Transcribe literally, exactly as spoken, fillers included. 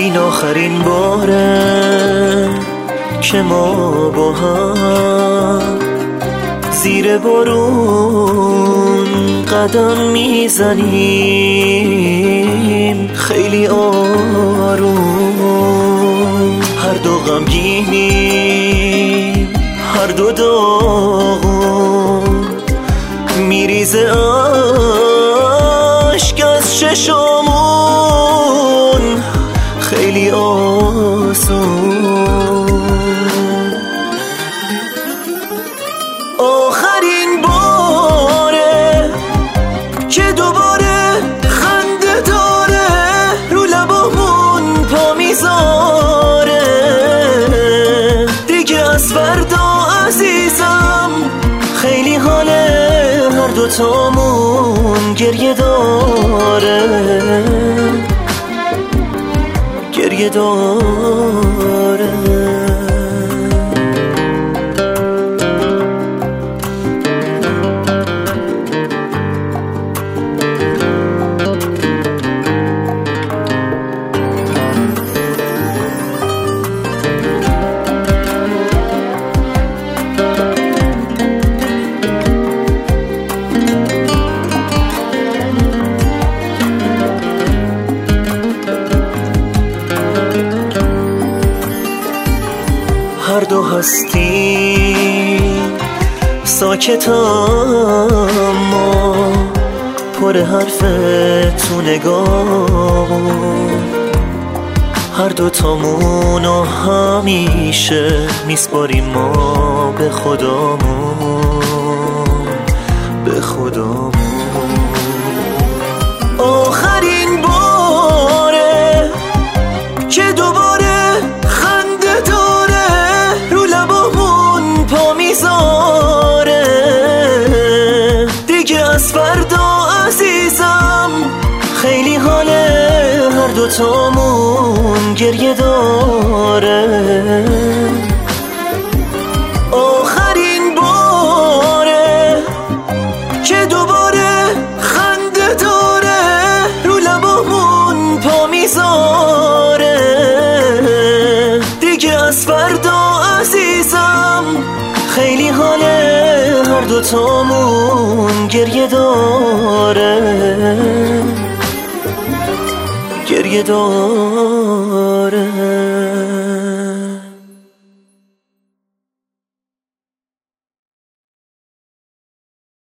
این آخرین باره که ما با هم زیر بارون قدم میزنیم، خیلی آروم. هر دو غمگینیم، هر دو داغون، میریزه اشک از چشامون، خیلی آسون. آخرین باره که دوباره خنده داره رو لبامون پا میذاره، دیگه از فردا عزیزم خیلی حاله هر دوتامون گریه داره، گریه داره. هر دو هستیم ساکت اما پر حرف تو نگاه، هر دو تامونو همیشه میسپاریم ما به خدامون، به خدامون. آخرین باره که دوباره خنده داره رو لبامون پا میذاره، دیگه از فردا عزیزم خیلی حاله هر دوتامون گریه داره. آخرین باره که دوباره خنده داره رو لبامون پا میذاره، دیگه از فردا عزیزم خیلی حاله هر دوتامون گریه داره، گریه داره.